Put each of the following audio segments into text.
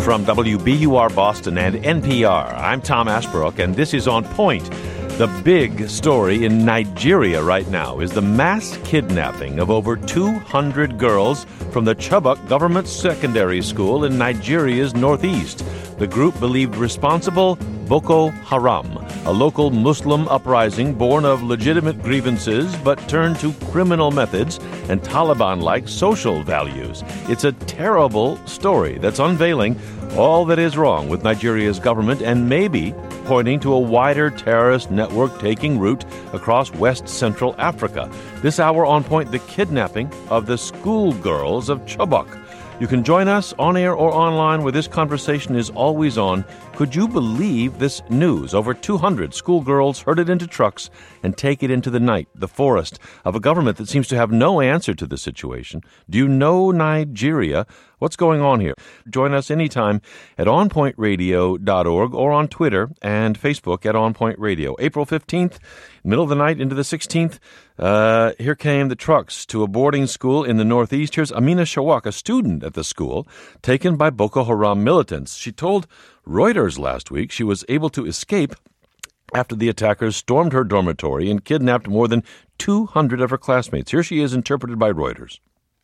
From WBUR Boston and NPR, I'm Tom Ashbrook, and this is On Point. The big story in Nigeria right now is the mass kidnapping of over 200 girls from the Chibok Government Secondary School in Nigeria's northeast. The group believed responsible, Boko Haram, a local Muslim uprising born of legitimate grievances but turned to criminal methods and Taliban-like social values. It's a terrible story that's unveiling all that is wrong with Nigeria's government and maybe pointing to a wider terrorist network taking root across West Central Africa. This hour on Point, the kidnapping of the schoolgirls of Chibok. You can join us on air or online where this conversation is always on. Could you believe this news? Over 200 schoolgirls herded into trucks and take it into the night, the forest, of a government that seems to have no answer to the situation. Do you know Nigeria? What's going on here? Join us anytime at onpointradio.org or on Twitter and Facebook at onpointradio. April 15th, middle of the night into the 16th, here came the trucks to a boarding school in the northeast. Here's Amina Shawak, a student at the school, taken by Boko Haram militants. She told Reuters last week she was able to escape after the attackers stormed her dormitory and kidnapped more than 200 of her classmates. Here she is, interpreted by Reuters.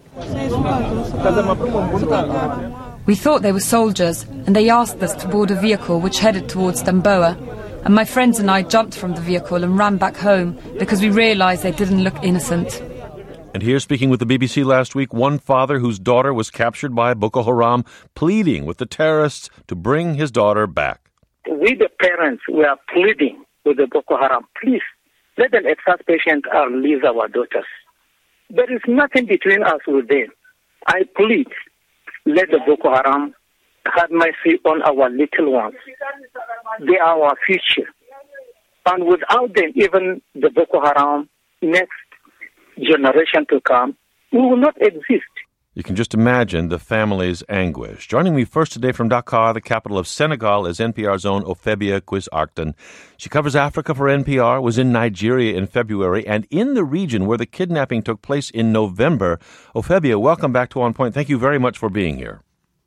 We thought they were soldiers, and they asked us to board a vehicle which headed towards Damboa. And my friends and I jumped from the vehicle and ran back home because we realized they didn't look innocent. And here, speaking with the BBC last week, one father whose daughter was captured by Boko Haram, pleading with the terrorists to bring his daughter back. We, the parents, we are pleading with the Boko Haram. Please, let them extract patients or release our daughters. There is nothing between us with them. I plead, let the Boko Haram have mercy on our little ones. They are our future. And without them, even the Boko Haram, next generation to come, we will not exist. You can just imagine the family's anguish. Joining me first today from Dakar, the capital of Senegal, is NPR's own Ophebia Quis-Arcton. She covers Africa for NPR, was in Nigeria in February, and in the region where the kidnapping took place in November. Ophebia, welcome back to On Point. Thank you very much for being here.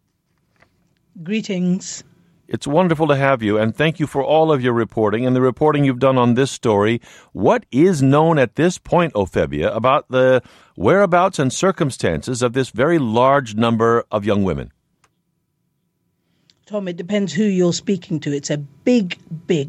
Greetings. It's wonderful to have you, and thank you for all of your reporting and the reporting you've done on this story. What is known at this point, Ophebia, about the whereabouts and circumstances of this very large number of young women? Tom, it depends who you're speaking to. It's a big,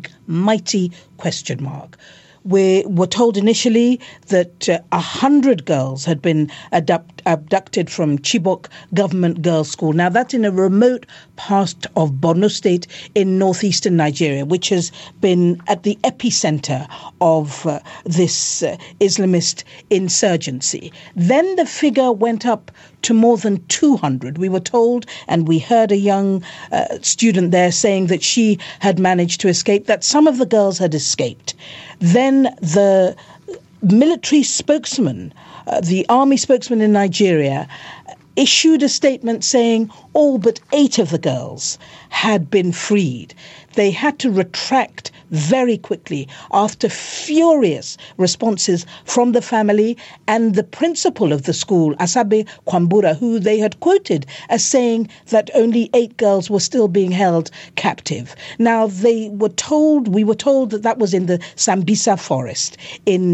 mighty question mark. We were told initially that 100 girls had been abducted from Chibok Government Girls' School. Now, that's in a remote part of Borno State in northeastern Nigeria, which has been at the epicenter of this Islamist insurgency. Then the figure went up to more than 200. We were told, and we heard a young student there saying that she had managed to escape, that some of the girls had escaped. Then the military spokesman, the army spokesman in Nigeria, issued a statement saying all but 8 of the girls had been freed. They had to retract very quickly after furious responses from the family and the principal of the school, Asabe Kwambura, who they had quoted as saying that only 8 girls were still being held captive. Now, we were told that was in the Sambisa forest in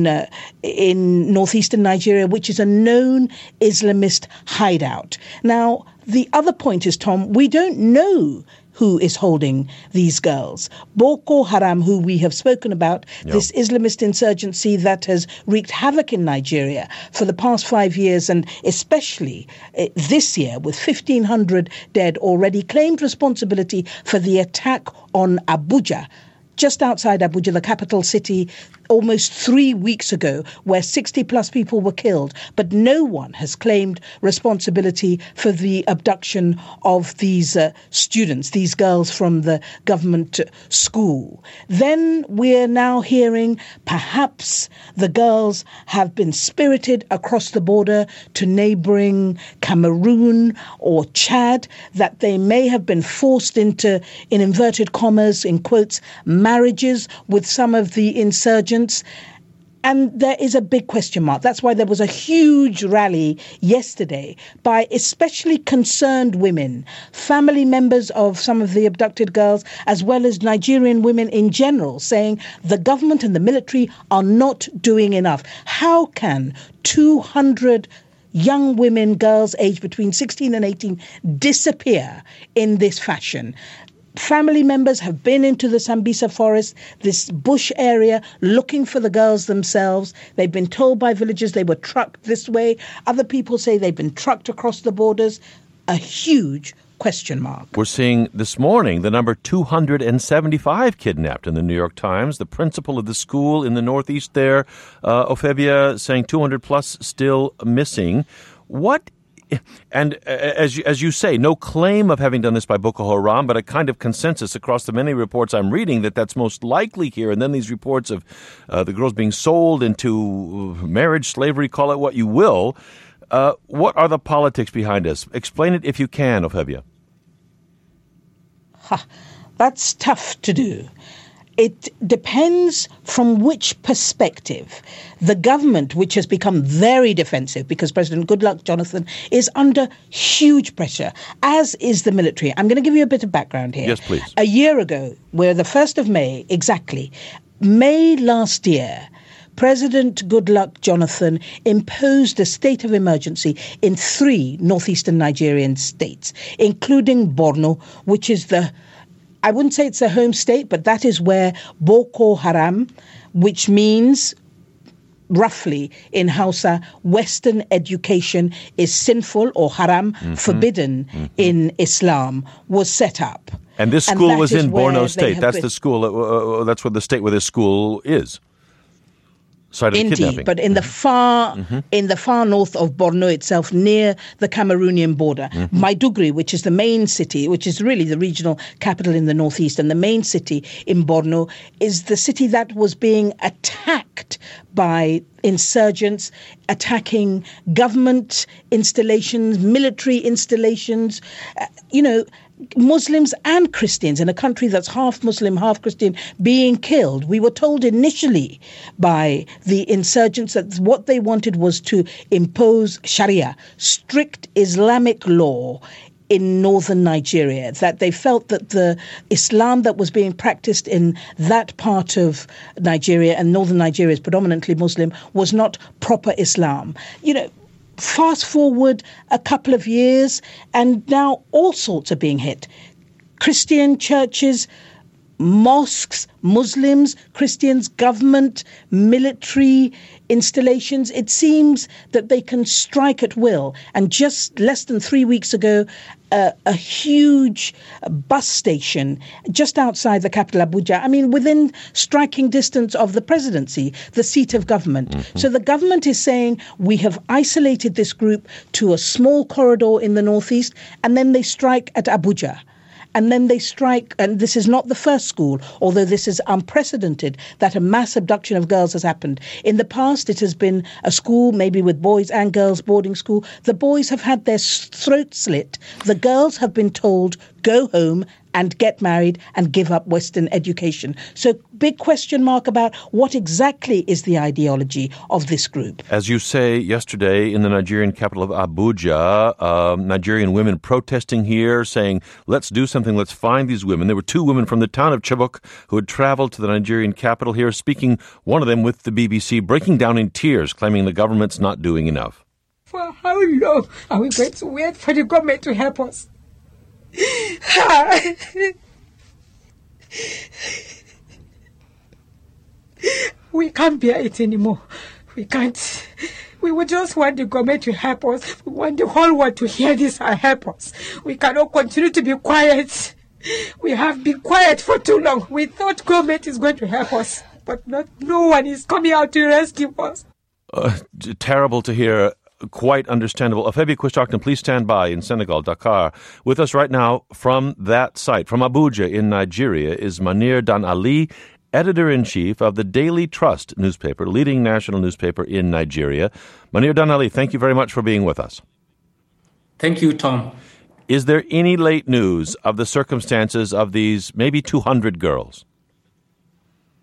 northeastern Nigeria, which is a known Islamist hideout. Now, the other point is, Tom, we don't know who is holding these girls. Boko Haram, who we have spoken about, this Islamist insurgency that has wreaked havoc in Nigeria for the past 5 years, and especially this year, with 1,500 dead already, claimed responsibility for the attack on Abuja, just outside Abuja, the capital city, almost 3 weeks ago, where 60-plus people were killed. But no one has claimed responsibility for the abduction of these students, these girls from the government school. Then we're now hearing perhaps the girls have been spirited across the border to neighboring Cameroon or Chad, that they may have been forced into, in inverted commas, in quotes, marriages with some of the insurgents. And there is a big question mark. That's why there was a huge rally yesterday by especially concerned women, family members of some of the abducted girls, as well as Nigerian women in general, saying the government and the military are not doing enough. How can 200 young women, girls aged between 16 and 18, disappear in this fashion? Family members have been into the Sambisa forest, this bush area, looking for the girls themselves. They've been told by villagers they were trucked this way. Other people say they've been trucked across the borders. A huge question mark. We're seeing this morning the number 275 kidnapped in the New York Times. The principal of the school in the Northeast there, Ophebia, saying 200 plus still missing. And as you say, no claim of having done this by Boko Haram, but a kind of consensus across the many reports I'm reading that that's most likely here. And then these reports of the girls being sold into marriage, slavery, call it what you will. What are the politics behind this? Explain it if you can, Ophebia. That's tough to do. It depends from which perspective. The government, which has become very defensive because President Goodluck Jonathan is under huge pressure, as is the military. I'm going to give you a bit of background here. Yes, please. A year ago, we're the 1st of May, exactly, May last year, President Goodluck Jonathan imposed a state of emergency in 3 northeastern Nigerian states, including Borno, which is I wouldn't say it's a home state, but that is where Boko Haram, which means roughly in Hausa, Western education is sinful or haram, forbidden in Islam, was set up. And this school was in Borno State. That's the school. That's what the state where this school is. Indeed, but in the far north of Borno itself, near the Cameroonian border, Maiduguri, which is the main city, which is really the regional capital in the northeast, and the main city in Borno is the city that was being attacked by insurgents, attacking government installations, military installations, Muslims and Christians in a country that's half Muslim, half Christian being killed. We were told initially by the insurgents that what they wanted was to impose Sharia, strict Islamic law in northern Nigeria, that they felt that the Islam that was being practiced in that part of Nigeria, and northern Nigeria is predominantly Muslim, was not proper Islam. Fast forward a couple of years, and now all sorts are being hit. Christian churches, mosques, Muslims, Christians, government, military installations. It seems that they can strike at will. And just less than 3 weeks ago, a huge bus station just outside the capital, Abuja, within striking distance of the presidency, the seat of government. So the government is saying, we have isolated this group to a small corridor in the northeast, and then they strike at Abuja. And then they strike, and this is not the first school, although this is unprecedented, that a mass abduction of girls has happened. In the past, it has been a school, maybe with boys and girls, boarding school. The boys have had their throats slit. The girls have been told, go home and get married and give up Western education. So big question mark about what exactly is the ideology of this group. As you say, yesterday in the Nigerian capital of Abuja, Nigerian women protesting here, saying, let's do something, let's find these women. There were 2 women from the town of Chibok who had traveled to the Nigerian capital here, speaking, one of them with the BBC, breaking down in tears, claiming the government's not doing enough. For how long are we going to wait for the government to help us? We can't bear it anymore. We can't. We would just want the government to help us. We want the whole world to hear this and help us. We cannot continue to be quiet. We have been quiet for too long. We thought government is going to help us, but no one is coming out to rescue us. Terrible to hear. Quite understandable. Ophebia Quishakton, please stand by in Senegal, Dakar. With us right now from that site, from Abuja in Nigeria, is Manir Dan Ali, editor-in-chief of the Daily Trust newspaper, leading national newspaper in Nigeria. Manir Dan Ali, thank you very much for being with us. Thank you, Tom. Is there any late news of the circumstances of these maybe 200 girls?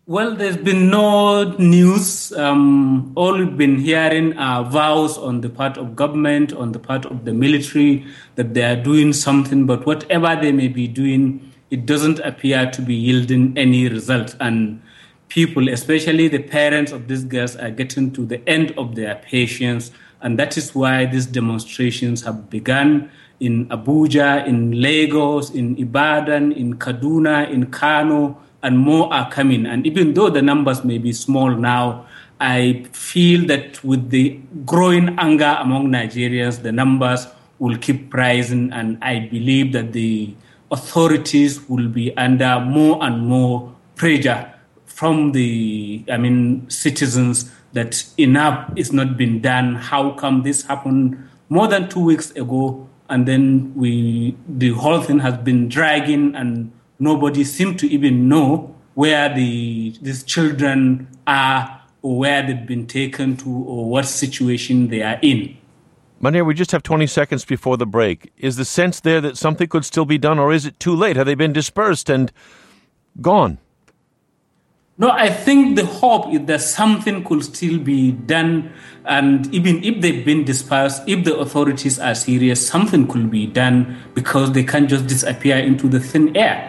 Well, there's been no news. All we've been hearing are vows on the part of government, on the part of the military, that they are doing something. But whatever they may be doing, it doesn't appear to be yielding any result. And people, especially the parents of these girls, are getting to the end of their patience. And that is why these demonstrations have begun in Abuja, in Lagos, in Ibadan, in Kaduna, in Kano, and more are coming. And even though the numbers may be small now, I feel that with the growing anger among Nigerians, the numbers will keep rising. And I believe that the authorities will be under more and more pressure from the citizens that enough is not being done. How come this happened more than 2 weeks ago? And then the whole thing has been dragging, and nobody seems to even know where these children are, or where they've been taken to, or what situation they are in. Munir, we just have 20 seconds before the break. Is the sense there that something could still be done, or is it too late? Have they been dispersed and gone? No, I think the hope is that something could still be done. And even if they've been dispersed, if the authorities are serious, something could be done, because they can't just disappear into the thin air.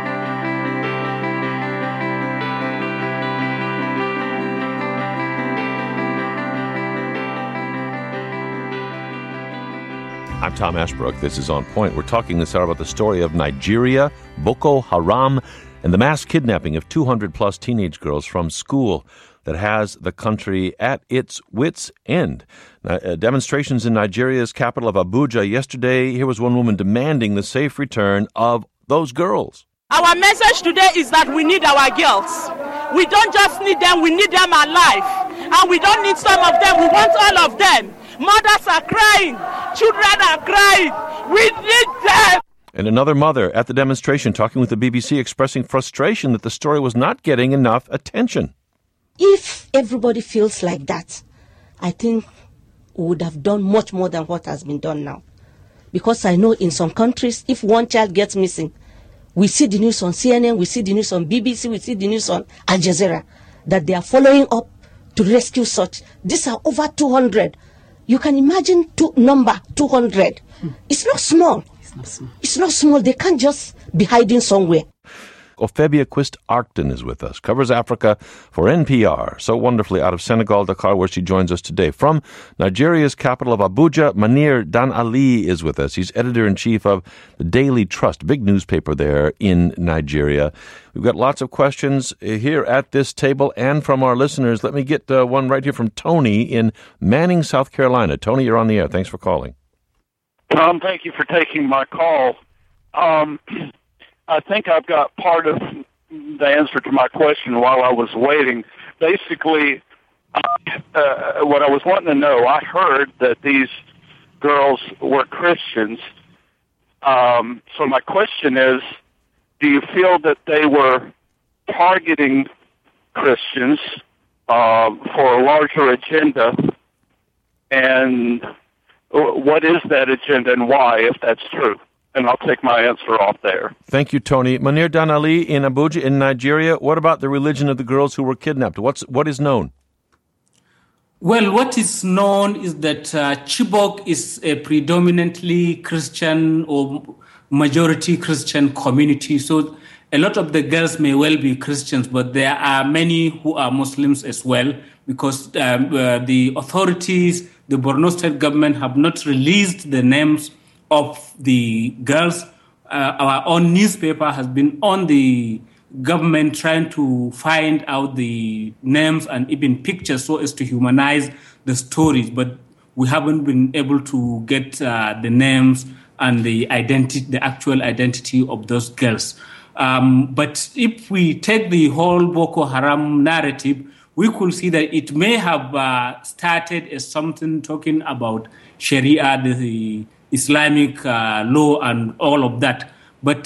I'm Tom Ashbrook. This is On Point. We're talking this hour about the story of Nigeria, Boko Haram, and the mass kidnapping of 200-plus teenage girls from school that has the country at its wits' end. Demonstrations in Nigeria's capital of Abuja yesterday. Here was one woman demanding the safe return of those girls. Our message today is that we need our girls. We don't just need them, we need them alive. And we don't need some of them, we want all of them. Mothers are crying, children are crying. We need them. And another mother at the demonstration talking with the BBC, expressing frustration that the story was not getting enough attention. If everybody feels like that, I think we would have done much more than what has been done now. Because I know in some countries, if one child gets missing, we see the news on CNN, we see the news on BBC, we see the news on Al Jazeera, that they are following up to rescue such. These are over 200. You can imagine number 200. It's not small. It's not small. They can't just be hiding somewhere. Ophebia Quist-Arcton is with us, covers Africa for NPR, so wonderfully out of Senegal, Dakar, where she joins us today. From Nigeria's capital of Abuja, Munir Dan Ali is with us. He's editor-in-chief of the Daily Trust, big newspaper there in Nigeria. We've got lots of questions here at this table and from our listeners. Let me get one right here from Tony in Manning, South Carolina. Tony, you're on the air. Thanks for calling. Tom, thank you for taking my call. I think I've got part of the answer to my question while I was waiting. Basically, what I was wanting to know, I heard that these girls were Christians. So my question is, do you feel that they were targeting Christians for a larger agenda? And what is that agenda and why, if that's true? And I'll take my answer off there. Thank you, Tony. Munir Dan Ali in Abuja, in Nigeria. What about the religion of the girls who were kidnapped? What is known? Well, what is known is that Chibok is a predominantly Christian or majority Christian community. So a lot of the girls may well be Christians, but there are many who are Muslims as well, because the authorities, the Borno State government, have not released the names of the girls. Our own newspaper has been on the government trying to find out the names and even pictures so as to humanize the stories, but we haven't been able to get the names and the actual identity of those girls. But if we take the whole Boko Haram narrative, we could see that it may have started as something talking about Sharia, the Islamic law and all of that. But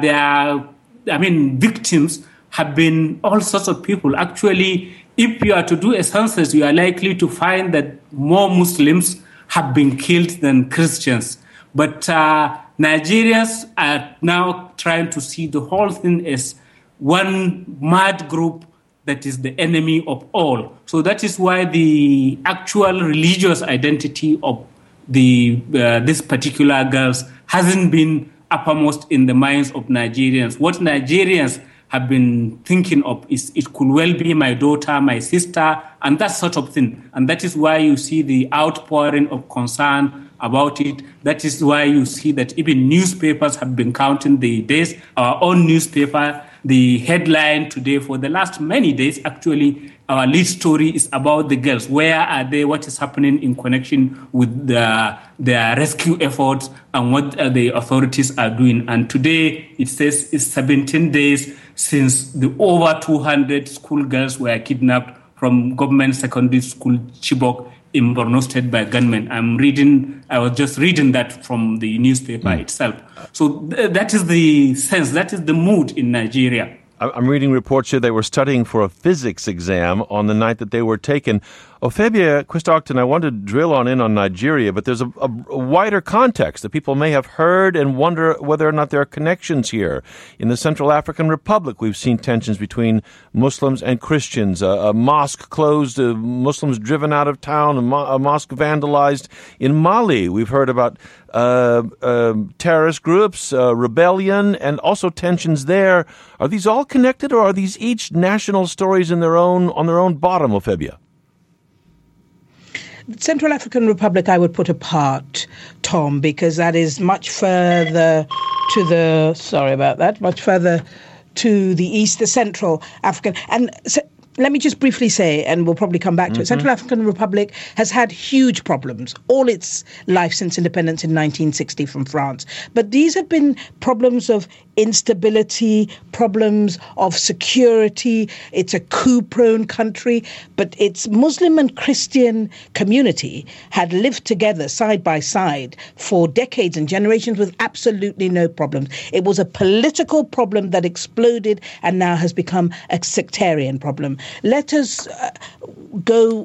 victims have been all sorts of people. Actually, if you are to do a census, you are likely to find that more Muslims have been killed than Christians. But Nigerians are now trying to see the whole thing as one mad group that is the enemy of all. So that is why the actual religious identity of this particular girls hasn't been uppermost in the minds of Nigerians. What Nigerians have been thinking of is it could well be my daughter, my sister, and that sort of thing. And that is why you see the outpouring of concern about it. That is why you see that even newspapers have been counting the days. Our own newspaper, the headline today for the last many days, actually, our lead story is about the girls. Where are they? What is happening in connection with their rescue efforts and what the authorities are doing? And today it says it's 17 days since the over 200 schoolgirls were kidnapped from government secondary school Chibok in Borno State by gunmen. I was just reading that from the newspaper itself. So that is the sense, that is the mood in Nigeria. I'm reading reports here they were studying for a physics exam on the night that they were taken. Ophelia Quist-Octon, I want to drill in on Nigeria, but there's a wider context that people may have heard and wonder whether or not there are connections here. In the Central African Republic, we've seen tensions between Muslims and Christians. A mosque closed, Muslims driven out of town, a mosque vandalized. In Mali, we've heard about terrorist groups, rebellion, and also tensions there. Are these all connected, or are these each national stories on their own bottom, Ophelia? Central African Republic I would put apart, Tom, because that is much further to the east, the Central African. And let me just briefly say, and we'll probably come back to it, Central African Republic has had huge problems all its life since independence in 1960 from France. But these have been problems of instability, problems of security. It's a coup-prone country, but its Muslim and Christian community had lived together side by side for decades and generations with absolutely no problems. It was a political problem that exploded and now has become a sectarian problem. Let us go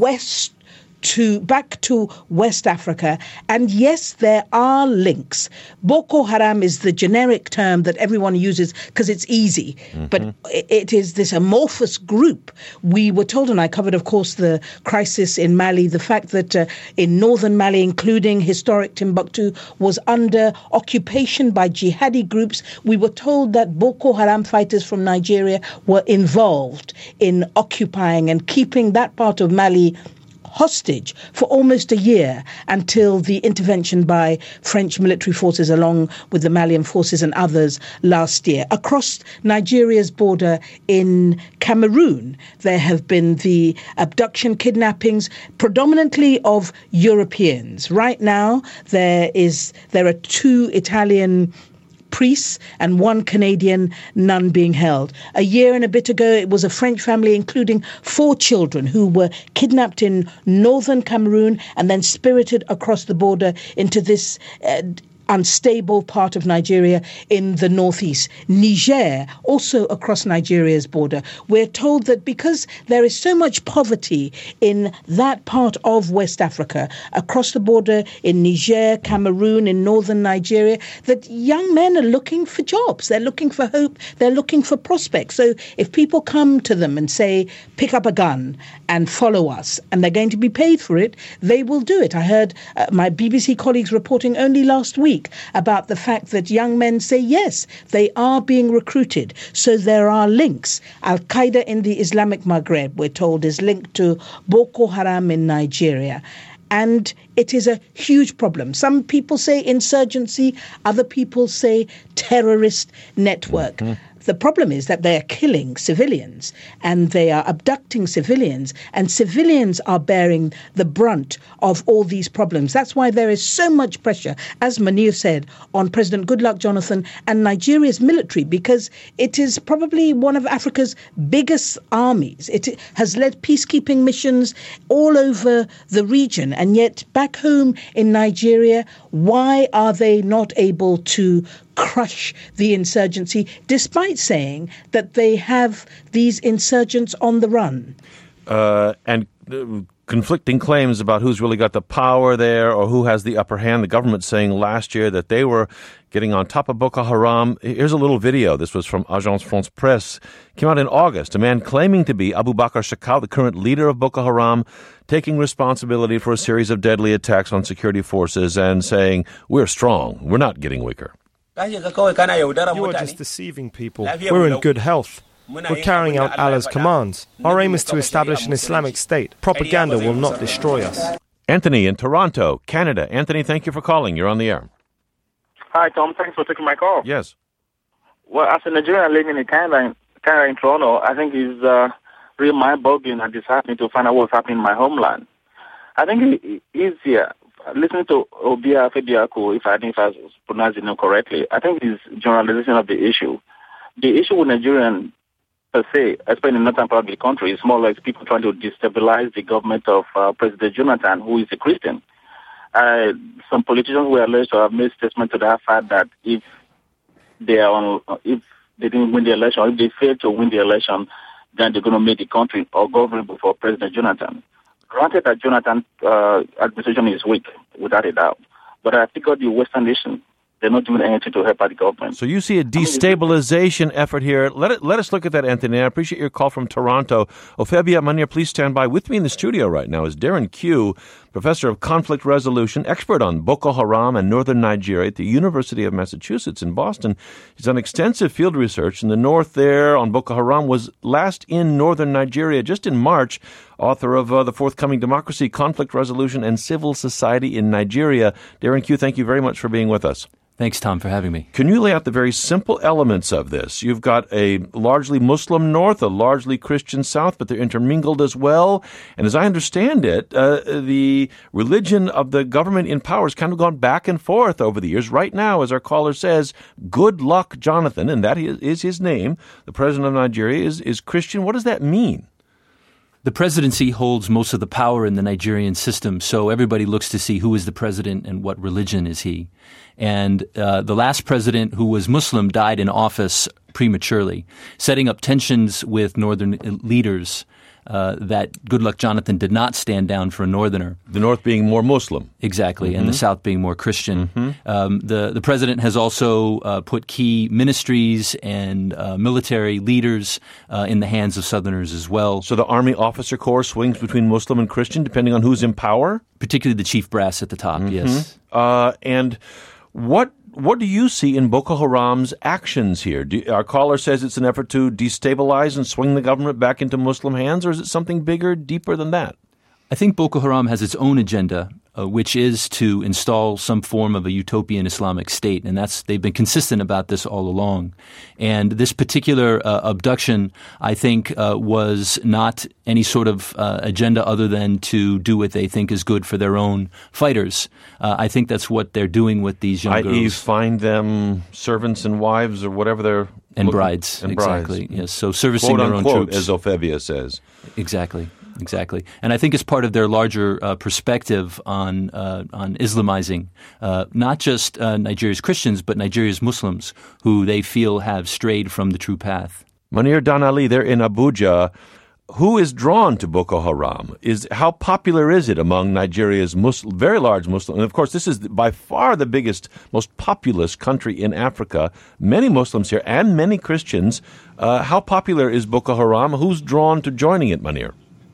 back to West Africa. And yes, there are links. Boko Haram is the generic term that everyone uses because it's easy. But it is this amorphous group. We were told, and I covered, of course, the crisis in Mali, the fact that in northern Mali, including historic Timbuktu, was under occupation by jihadi groups. We were told that Boko Haram fighters from Nigeria were involved in occupying and keeping that part of Mali hostage for almost a year until the intervention by French military forces along with the Malian forces and others last year. Across Nigeria's border in Cameroon, there have been the abduction, kidnappings, predominantly of Europeans. Right now, there are 2 Italian priests and 1 Canadian nun being held. A year and a bit ago, it was a French family, including 4 children, who were kidnapped in northern Cameroon and then spirited across the border into this unstable part of Nigeria in the northeast. Niger, also across Nigeria's border. We're told that because there is so much poverty in that part of West Africa, across the border in Niger, Cameroon, in northern Nigeria, that young men are looking for jobs. They're looking for hope. They're looking for prospects. So if people come to them and say, pick up a gun and follow us, and they're going to be paid for it, they will do it. I heard my BBC colleagues reporting only last week about the fact that young men say, yes, they are being recruited. So there are links. Al-Qaeda in the Islamic Maghreb, we're told, is linked to Boko Haram in Nigeria. And it is a huge problem. Some people say insurgency, other people say terrorist network. The problem is that they are killing civilians and they are abducting civilians, and civilians are bearing the brunt of all these problems. That's why there is so much pressure, as Munir said, on President Goodluck Jonathan and Nigeria's military, because it is probably one of Africa's biggest armies. It has led peacekeeping missions all over the region, and yet back home in Nigeria, why are they not able to crush the insurgency, despite saying that they have these insurgents on the run? And conflicting claims about who's really got the power there or who has the upper hand. The government saying last year that they were getting on top of Boko Haram. Here's a little video. This was from Agence France Presse. Came out in August. A man claiming to be Abu Bakr Shakal, the current leader of Boko Haram, taking responsibility for a series of deadly attacks on security forces and saying, we're strong. We're not getting weaker. You are just deceiving people. We're in good health. We're carrying out Allah's commands. Our aim is to establish an Islamic state. Propaganda will not destroy us. Anthony in Toronto, Canada. Anthony, thank you for calling. You're on the air. Hi, Tom. Thanks for taking my call. Yes. Well, as a Nigerian living in Canada in Toronto, I think it's really mind-boggling and disheartening to find out what's happening in my homeland. I think it's easier. Listening to Obia Fediako, if I was pronouncing it correctly, I think it's generalization of the issue. The issue with Nigerian per se, especially in the northern part of the country, is more like people trying to destabilize the government of President Jonathan, who is a Christian. Some politicians were alleged to have made statements to that fact that if they didn't win the election, or if they fail to win the election, then they're going to make the country ungovernable for President Jonathan. Granted that Jonathan's administration is weak, without a doubt, but I think the Western nation, they're not doing anything to help out the government. So you see a destabilization effort here. Let us look at that, Anthony. I appreciate your call from Toronto. Ofebia Mania, please stand by. With me in the studio right now is Darren Q, professor of conflict resolution, expert on Boko Haram and northern Nigeria at the University of Massachusetts in Boston. He's done extensive field research in the north there on Boko Haram, was last in northern Nigeria just in March, author of the forthcoming Democracy, Conflict Resolution, and Civil Society in Nigeria. Darren Q, thank you very much for being with us. Thanks, Tom, for having me. Can you lay out the very simple elements of this? You've got a largely Muslim north, a largely Christian south, but they're intermingled as well. And as I understand it, the religion of the government in power has kind of gone back and forth over the years. Right now, as our caller says, Good Luck Jonathan, and that is his name, the president of Nigeria, is Christian. What does that mean? The presidency holds most of the power in the Nigerian system, so everybody looks to see who is the president and what religion is he. And the last president, who was Muslim, died in office prematurely, setting up tensions with northern leaders that Goodluck Jonathan did not stand down for a northerner. The north being more Muslim. Exactly, and the south being more Christian. The president has also put key ministries and military leaders in the hands of southerners as well. So the Army Officer Corps swings between Muslim and Christian depending on who's in power? Particularly the chief brass at the top, yes. And what do you see in Boko Haram's actions here? Our caller says it's an effort to destabilize and swing the government back into Muslim hands, or is it something bigger, deeper than that? I think Boko Haram has its own agenda, which is to install some form of a utopian Islamic state, and they've been consistent about this all along. And this particular abduction, I think, was not any sort of agenda other than to do what they think is good for their own fighters. I think that's what they're doing with these young girls. I.e. find them servants and wives or whatever they're... And brides, exactly. Yes, so servicing quote, their own unquote, troops. As Ofebia says. Exactly. And I think it's part of their larger perspective on Islamizing not just Nigeria's Christians, but Nigeria's Muslims, who they feel have strayed from the true path. Munir Danali, they're in Abuja. Who is drawn to Boko Haram? How popular is it among Nigeria's very large Muslim? And of course, this is by far the biggest, most populous country in Africa. Many Muslims here and many Christians. How popular is Boko Haram? Who's drawn to joining it, Munir?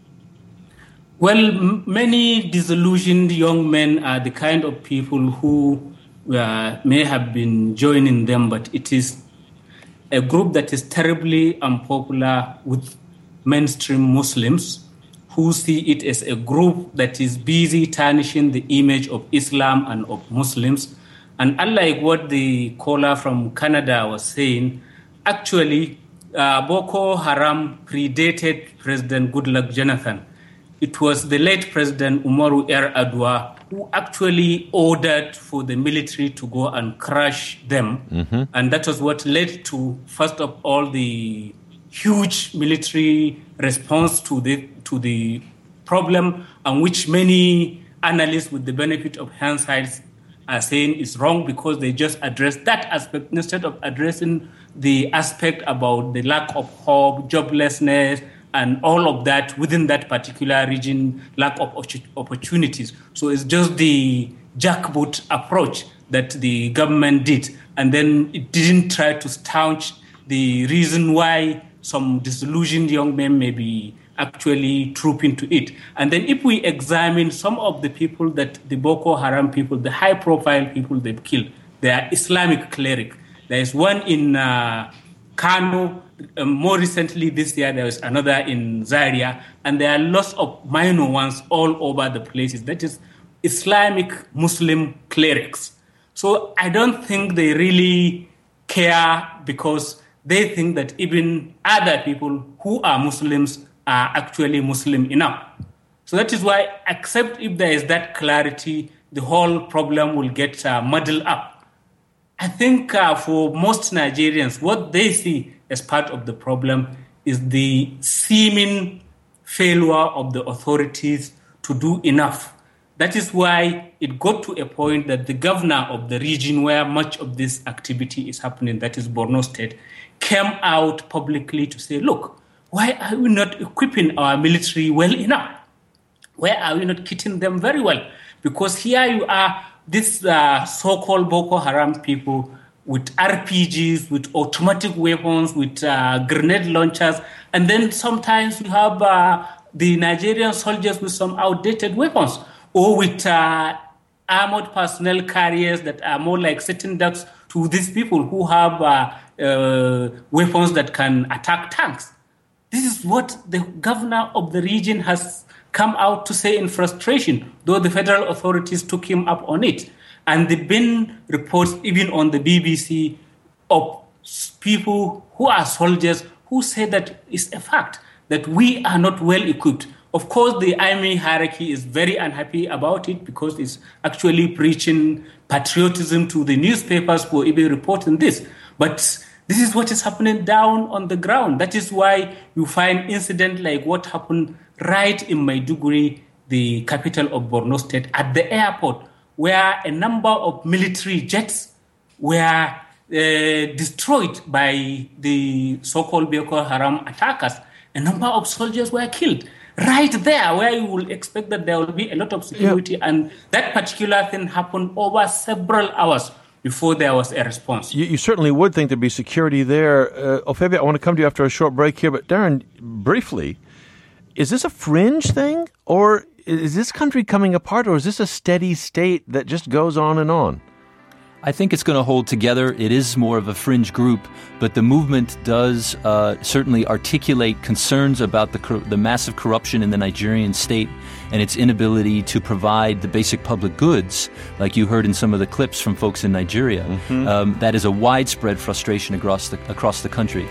Well, many disillusioned young men are the kind of people who may have been joining them, but it is a group that is terribly unpopular with mainstream Muslims who see it as a group that is busy tarnishing the image of Islam and of Muslims. And unlike what the caller from Canada was saying, actually, Boko Haram predated President Goodluck Jonathan. It was the late President Umaru Yar'Adua who actually ordered for the military to go and crush them. And that was what led to, first of all, the huge military response to the problem, and which many analysts with the benefit of hindsight are saying is wrong because they just addressed that aspect instead of addressing the aspect about the lack of hope, joblessness, and all of that within that particular region, lack of opportunities. So it's just the jackboot approach that the government did. And then it didn't try to staunch the reason why some disillusioned young men may be actually trooping to it. And then if we examine some of the people that the Boko Haram people, the high-profile people they've killed, they are Islamic clerics. There is one in Kano. More recently this year, there was another in Zaria. And there are lots of minor ones all over the places. That is Islamic Muslim clerics. So I don't think they really care because they think that even other people who are Muslims are actually Muslim enough. So that is why, except if there is that clarity, the whole problem will get muddled up. I think for most Nigerians, what they see as part of the problem is the seeming failure of the authorities to do enough. That is why it got to a point that the governor of the region where much of this activity is happening, that is Borno State, came out publicly to say, look, why are we not equipping our military well enough? Why are we not kitting them very well? Because here you are, these so-called Boko Haram people with RPGs, with automatic weapons, with grenade launchers, and then sometimes you have the Nigerian soldiers with some outdated weapons, or with armored personnel carriers that are more like sitting ducks to these people who have weapons that can attack tanks. This is what the governor of the region has come out to say in frustration, though the federal authorities took him up on it. And there have been reports, even on the BBC, of people who are soldiers who say that it's a fact that we are not well equipped. Of course, the army hierarchy is very unhappy about it because it's actually preaching patriotism to the newspapers for even reporting this. But this is what is happening down on the ground. That is why you find incidents like what happened right in Maiduguri, the capital of Borno State, at the airport, where a number of military jets were destroyed by the so-called Boko Haram attackers. A number of soldiers were killed. Right there, where you will expect that there will be a lot of security. Yeah. And that particular thing happened over several hours before there was a response. You certainly would think there'd be security there. Ophelia, I want to come to you after a short break here. But Darren, briefly, is this a fringe thing? Or is this country coming apart? Or is this a steady state that just goes on and on? I think it's going to hold together. It is more of a fringe group, but the movement does certainly articulate concerns about the massive corruption in the Nigerian state and its inability to provide the basic public goods, like you heard in some of the clips from folks in Nigeria. Mm-hmm. That is a widespread frustration across the country.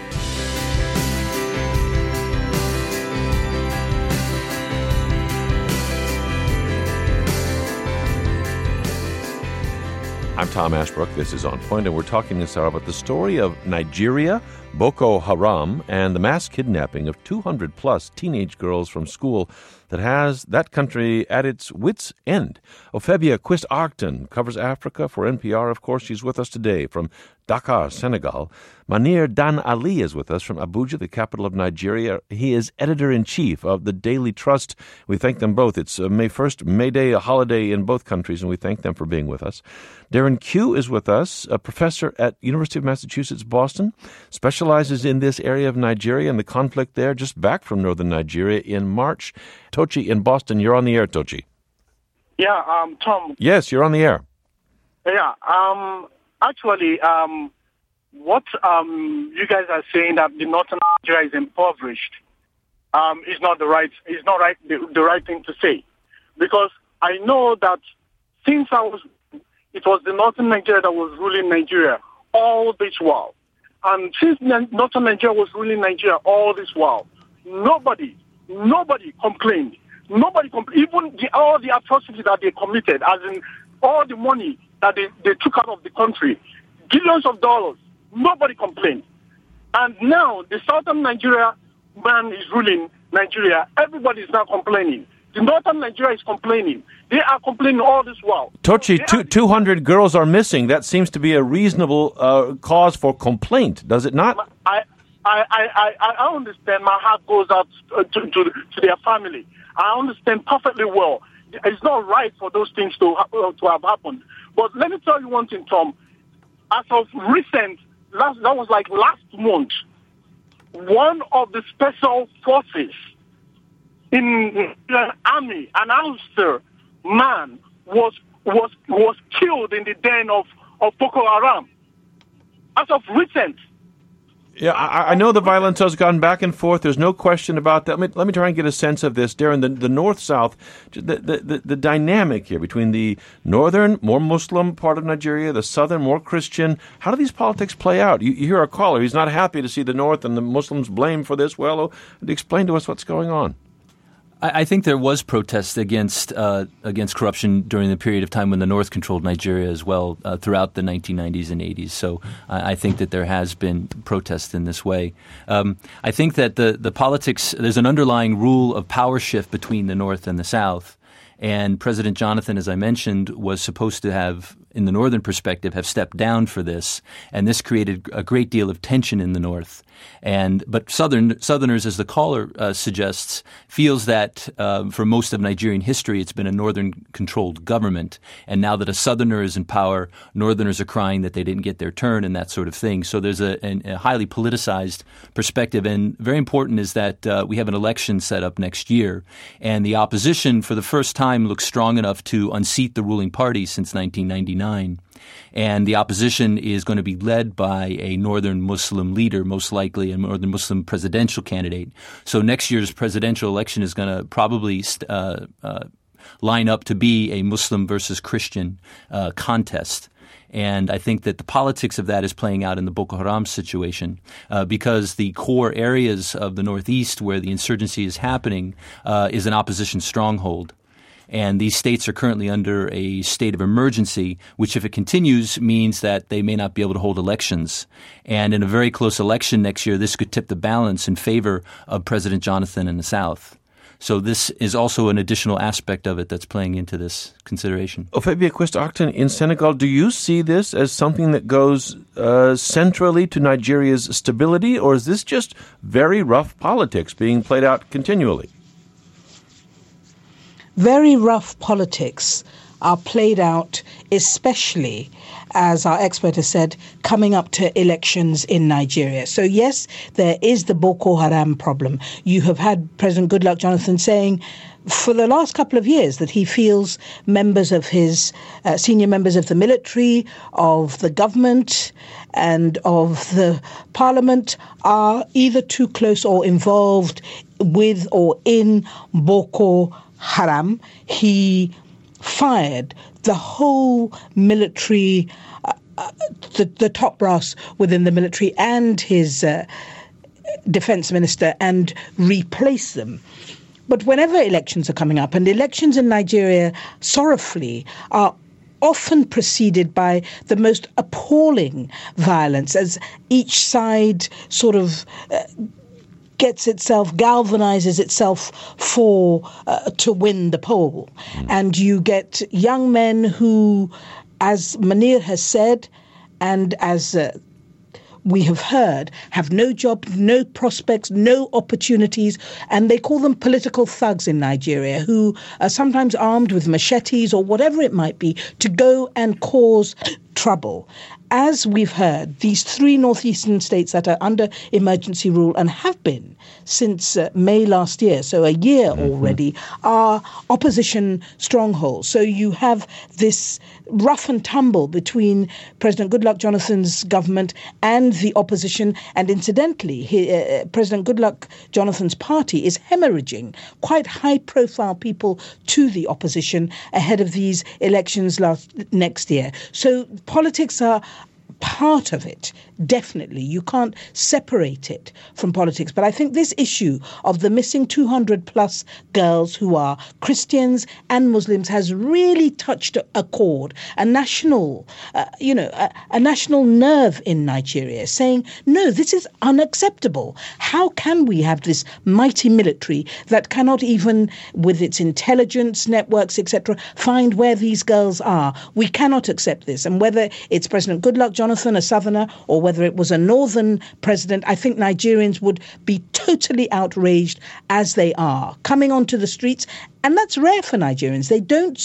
I'm Tom Ashbrook. This is On Point, and we're talking this hour about the story of Nigeria, Boko Haram, and the mass kidnapping of 200-plus teenage girls from school that has that country at its wits' end. Ophelia Quist-Arcton covers Africa for NPR, of course. She's with us today from Dakar, Senegal. Manir Dan Ali is with us from Abuja, the capital of Nigeria. He is editor-in-chief of the Daily Trust. We thank them both. It's May 1st, May Day, a holiday in both countries, and we thank them for being with us. Darren Q is with us, a professor at University of Massachusetts, Boston, specializes in this area of Nigeria and the conflict there, just back from northern Nigeria in March. Tochi in Boston, you're on the air, Tochi. Yeah, Tom. Yes, you're on the air. Yeah, actually, what you guys are saying that the northern Nigeria is impoverished is not the right thing to say, because I know that since it was the northern Nigeria that was ruling Nigeria all this while, and since northern Nigeria was ruling Nigeria all this while, nobody complained. Even all the atrocities that they committed, as in all the money that they took out of the country, billions of dollars, nobody complained. And now the southern Nigeria man is ruling Nigeria. Everybody is now complaining. The northern Nigeria is complaining. They are complaining all this while. Tochi, 200 girls are missing. That seems to be a reasonable cause for complaint, does it not? I I understand. My heart goes out to their family. I understand perfectly well. It's not right for those things to have happened. But let me tell you one thing, Tom. As of recent, that was like last month, one of the special forces in the army, an officer man, was killed in the den of Boko Haram. As of recent. Yeah, I know the violence has gone back and forth. There's no question about that. Let me try and get a sense of this, Darren. The North-South, the dynamic here between the northern, more Muslim part of Nigeria, the southern, more Christian. How do these politics play out? You hear our caller. He's not happy to see the North and the Muslims blamed for this. Well, explain to us what's going on. I think there was protest against corruption during the period of time when the North controlled Nigeria as well throughout the 1990s and 80s. So I think that there has been protest in this way. I think that the politics, there's an underlying rule of power shift between the North and the South. And President Jonathan, as I mentioned, was supposed to have, in the northern perspective, have stepped down for this. And this created a great deal of tension in the North. But Southerners, as the caller suggests, feels that for most of Nigerian history, it's been a Northern-controlled government. And now that a Southerner is in power, Northerners are crying that they didn't get their turn and that sort of thing. So there's a highly politicized perspective. And very important is that we have an election set up next year. And the opposition, for the first time, looks strong enough to unseat the ruling party since 1999. And the opposition is going to be led by a Northern Muslim leader, most likely a Northern Muslim presidential candidate. So next year's presidential election is going to probably line up to be a Muslim versus Christian contest. And I think that the politics of that is playing out in the Boko Haram situation because the core areas of the Northeast where the insurgency is happening is an opposition stronghold. And these states are currently under a state of emergency, which if it continues means that they may not be able to hold elections. And in a very close election next year, this could tip the balance in favor of President Jonathan in the South. So this is also an additional aspect of it that's playing into this consideration. Ofebia Quist-Octon, in Senegal, do you see this as something that goes centrally to Nigeria's stability, or is this just very rough politics being played out continually? Very rough politics are played out, especially, as our expert has said, coming up to elections in Nigeria. So yes, there is the Boko Haram problem. You have had President Goodluck Jonathan saying for the last couple of years that he feels members of his senior members of the military, of the government and of the parliament are either too close or involved with or in Boko Haram. He fired the whole military, the top brass within the military and his defense minister and replaced them. But whenever elections are coming up, and elections in Nigeria, sorrowfully, are often preceded by the most appalling violence as each side sort of galvanizes itself to win the poll. And you get young men who, as Munir has said, and as we have heard, have no job, no prospects, no opportunities, and they call them political thugs in Nigeria, who are sometimes armed with machetes or whatever it might be to go and cause trouble. As we've heard, these three northeastern states that are under emergency rule and have been since May last year, so a year already, are opposition strongholds. So you have this rough and tumble between President Goodluck Jonathan's government and the opposition. And incidentally, President Goodluck Jonathan's party is hemorrhaging quite high-profile people to the opposition ahead of these elections next year. So politics are part of it, definitely. You can't separate it from politics. But I think this issue of the missing 200 plus girls who are Christians and Muslims has really touched a chord, a national, a national nerve in Nigeria, saying, no, this is unacceptable. How can we have this mighty military that cannot even, with its intelligence networks, etc., find where these girls are? We cannot accept this. And whether it's President Goodluck Jonathan Jonathan, a southerner, or whether it was a northern president, I think Nigerians would be totally outraged, as they are, coming onto the streets. And that's rare for Nigerians. They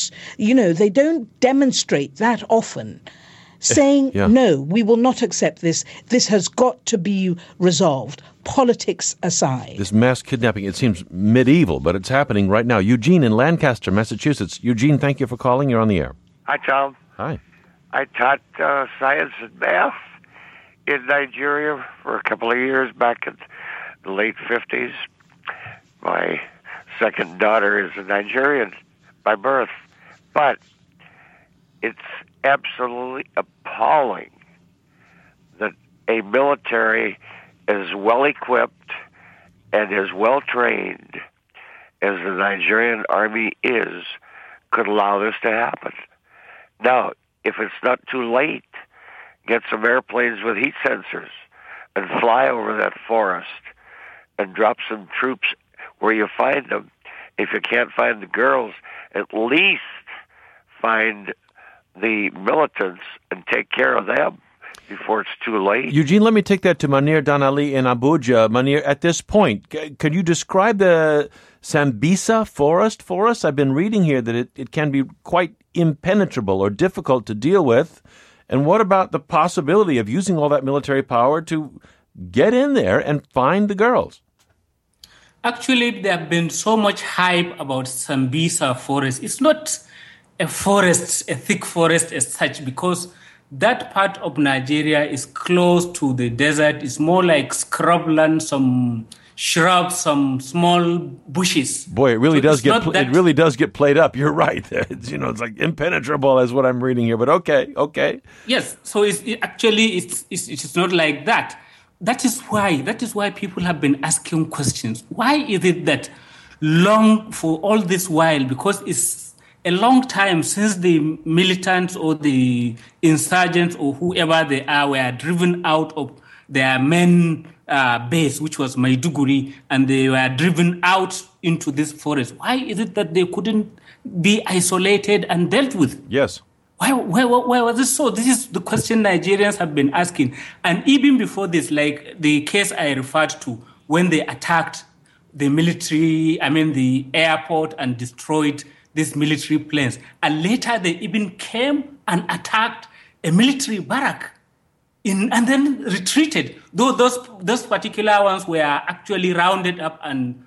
don't demonstrate that often, saying, no, we will not accept this. This has got to be resolved, politics aside. This mass kidnapping, it seems medieval, but it's happening right now. Eugene in Lancaster, Massachusetts. Eugene, thank you for calling. You're on the air. Hi, Tom. Hi. I taught science and math in Nigeria for a couple of years back in the late 50s. My second daughter is a Nigerian by birth, but it's absolutely appalling that a military as well equipped and as well trained as the Nigerian army is could allow this to happen. Now, if it's not too late, get some airplanes with heat sensors and fly over that forest and drop some troops where you find them. If you can't find the girls, at least find the militants and take care of them before it's too late. Eugene, let me take that to Manir Danali in Abuja. Manir, at this point, could you describe the Sambisa forest for us? I've been reading here that it can be quite impenetrable or difficult to deal with. And what about the possibility of using all that military power to get in there and find the girls? Actually, there have been so much hype about Sambisa forest. It's not a forest, a thick forest as such, because that part of Nigeria is close to the desert. It's more like scrubland, some shrubs, some small bushes. Boy, it really does get played up. You're right. It's like impenetrable is what I'm reading here. But okay. Yes. So it's not like that. That is why people have been asking questions. Why is it that long for all this while? Because it's a long time since the militants or the insurgents or whoever they are were driven out of their main base, which was Maiduguri, and they were driven out into this forest. Why is it that they couldn't be isolated and dealt with? Yes. Why was this so? This is the question Nigerians have been asking. And even before this, like the case I referred to, when they attacked the the airport and destroyed these military planes. And later they even came and attacked a military barrack and then retreated. Though those particular ones were actually rounded up and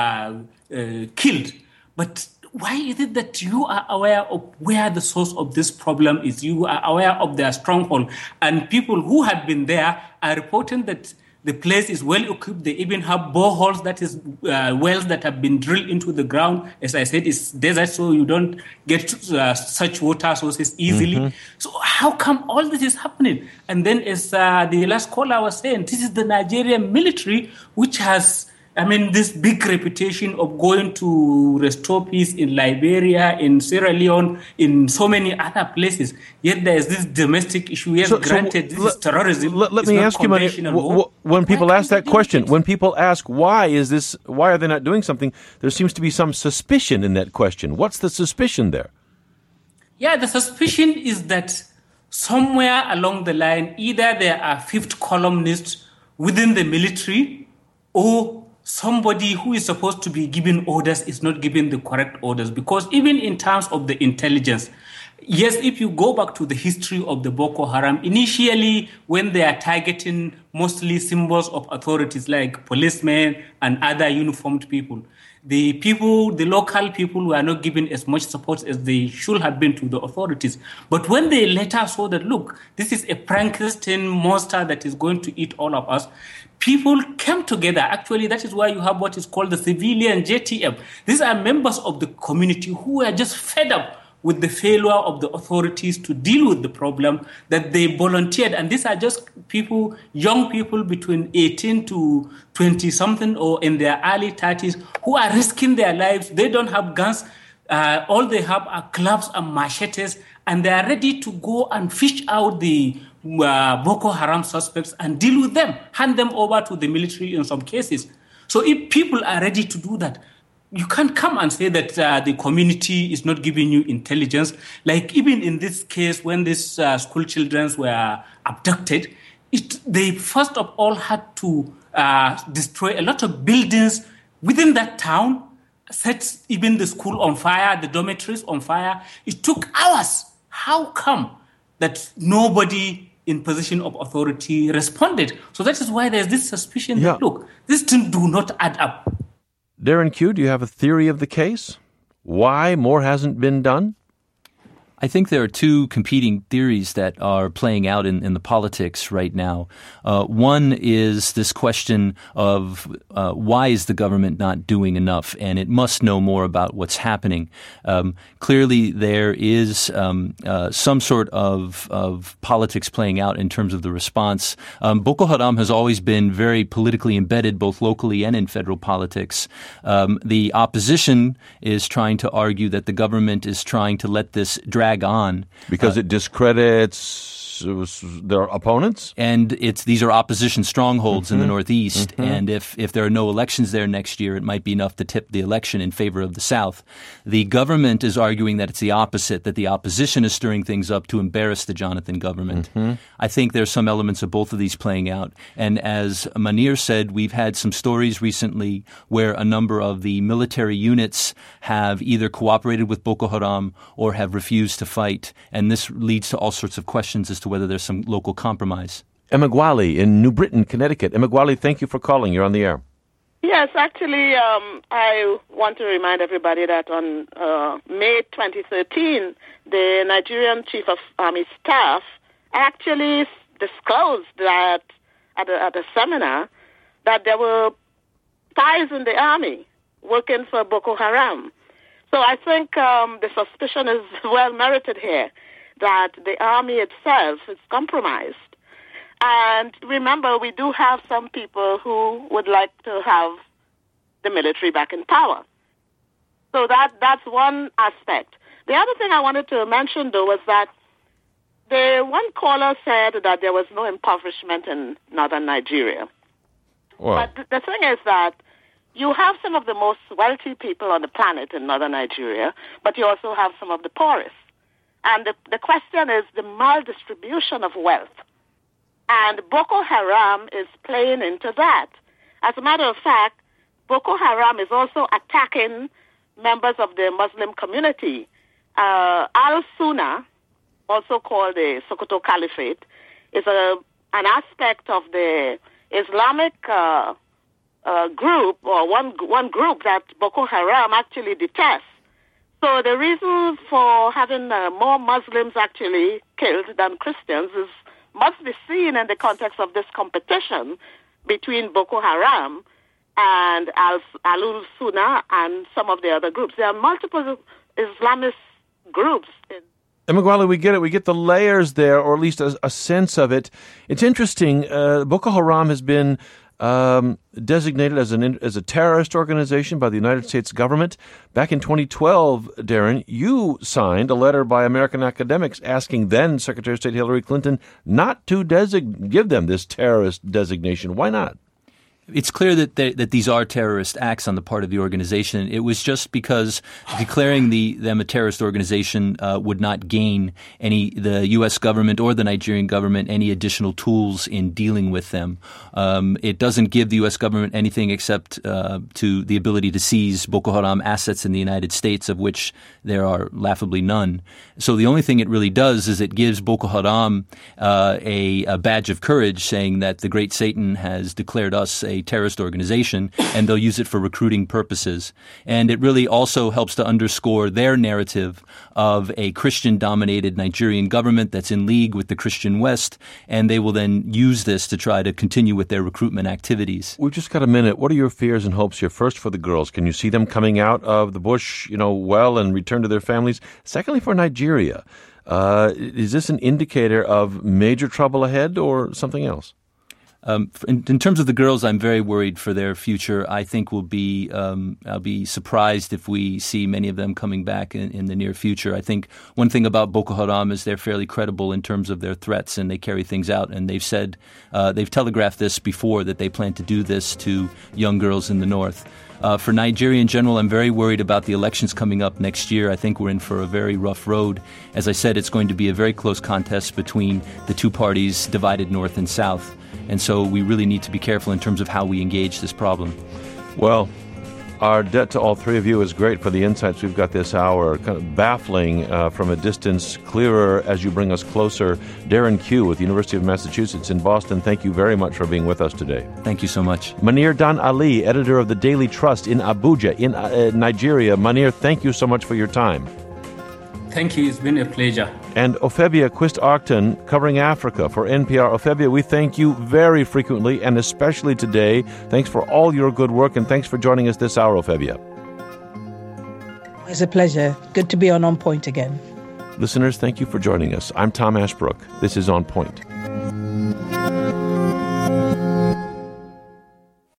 killed. But why is it that you are aware of where the source of this problem is? You are aware of their stronghold. And people who have been there are reporting that the place is well equipped. They even have boreholes, that is wells that have been drilled into the ground. As I said, it's desert, so you don't get such water sources easily. Mm-hmm. So how come all this is happening? And then as the last caller was saying, this is the Nigerian military, which has this big reputation of going to restore peace in Liberia, in Sierra Leone, in so many other places. Yet there is this domestic issue. Yes, granted, this is terrorism. Let me ask you, when people ask that question, when people ask why are they not doing something, there seems to be some suspicion in that question. What's the suspicion there? Yeah, the suspicion is that somewhere along the line, either there are fifth columnists within the military, or somebody who is supposed to be giving orders is not giving the correct orders. Because even in terms of the intelligence, yes, if you go back to the history of the Boko Haram, initially when they are targeting mostly symbols of authorities like policemen and other uniformed people, the local people were not given as much support as they should have been to the authorities. But when they later saw that, look, this is a Frankenstein monster that is going to eat all of us, people came together. Actually, that is why you have what is called the civilian JTF. These are members of the community who are just fed up with the failure of the authorities to deal with the problem, that they volunteered. And these are just people, young people between 18 to 20-something or in their early 30s who are risking their lives. They don't have guns. All they have are clubs and machetes, and they are ready to go and fish out the Boko Haram suspects and deal with them, hand them over to the military in some cases. So if people are ready to do that, you can't come and say that the community is not giving you intelligence. Like even in this case, when these school children were abducted, they first of all had to destroy a lot of buildings within that town, set even the school on fire, the dormitories on fire. It took hours. How come that nobody in position of authority responded? So that is why there's this suspicion that, look, these things do not add up. Darren Q, do you have a theory of the case? Why more hasn't been done? I think there are two competing theories that are playing out in the politics right now. One is this question of why is the government not doing enough, and it must know more about what's happening. Clearly, there is some sort of politics playing out in terms of the response. Boko Haram has always been very politically embedded, both locally and in federal politics. The opposition is trying to argue that the government is trying to let this drag on because it discredits their opponents, and these are opposition strongholds in the Northeast. And if there are no elections there next year, it might be enough to tip the election in favor of the South. The government is arguing that it's the opposite, that the opposition is stirring things up to embarrass the Jonathan government. I think there's some elements of both of these playing out. And as Manir said, we've had some stories recently where a number of the military units have either cooperated with Boko Haram or have refused to fight. And this leads to all sorts of questions as to whether there's some local compromise. Emeagwali in New Britain, Connecticut. Emeagwali, thank you for calling. You're on the air. Yes, actually, I want to remind everybody that on May 2013, the Nigerian Chief of Army Staff actually disclosed that at a seminar that there were spies in the army working for Boko Haram. So I think the suspicion is well merited here that the army itself is compromised. And remember, we do have some people who would like to have the military back in power. So that's one aspect. The other thing I wanted to mention, though, was that the one caller said that there was no impoverishment in northern Nigeria. Wow. But the thing is that you have some of the most wealthy people on the planet in northern Nigeria, but you also have some of the poorest. And the question is the maldistribution of wealth. And Boko Haram is playing into that. As a matter of fact, Boko Haram is also attacking members of the Muslim community. Al-Sunna, also called the Sokoto Caliphate, is an aspect of the Islamic group, or one group that Boko Haram actually detests. So the reason for having more Muslims actually killed than Christians must be seen in the context of this competition between Boko Haram and Al-Sunna and some of the other groups. There are multiple Islamist groups. Emeagwali, we get it. We get the layers there, or at least a sense of it. It's interesting. Boko Haram has been designated as a terrorist organization by the United States government. Back in 2012, Darren, you signed a letter by American academics asking then Secretary of State Hillary Clinton not to give them this terrorist designation. Why not? It's clear that these are terrorist acts on the part of the organization. It was just because declaring them a terrorist organization would not gain the U.S. government or the Nigerian government any additional tools in dealing with them. It doesn't give the U.S. government anything except to the ability to seize Boko Haram assets in the United States, of which there are laughably none. So the only thing it really does is it gives Boko Haram a badge of courage, saying that the great Satan has declared us a terrorist organization, and they'll use it for recruiting purposes. And it really also helps to underscore their narrative of a Christian-dominated Nigerian government that's in league with the Christian West, and they will then use this to try to continue with their recruitment activities. We've just got a minute. What are your fears and hopes here? First, for the girls. Can you see them coming out of the bush, well and return to their families? Secondly, for Nigeria, is this an indicator of major trouble ahead or something else? In terms of the girls, I'm very worried for their future. I think I'll be surprised if we see many of them coming back in the near future. I think one thing about Boko Haram is they're fairly credible in terms of their threats, and they carry things out. And they've said, they've telegraphed this before, that they plan to do this to young girls in the north. For Nigeria in general, I'm very worried about the elections coming up next year. I think we're in for a very rough road. As I said, it's going to be a very close contest between the two parties divided north and south. And so we really need to be careful in terms of how we engage this problem. Well, our debt to all three of you is great for the insights we've got this hour. Kind of baffling from a distance, clearer as you bring us closer. Darren Q with the University of Massachusetts in Boston, thank you very much for being with us today. Thank you so much. Munir Dan Ali, editor of the Daily Trust in Abuja, in Nigeria. Munir, thank you so much for your time. Thank you. It's been a pleasure. And Ophebia Quist-Arcton, covering Africa for NPR. Ophebia, we thank you very frequently, and especially today. Thanks for all your good work, and thanks for joining us this hour, Ophebia. It's a pleasure. Good to be on Point again. Listeners, thank you for joining us. I'm Tom Ashbrook. This is On Point.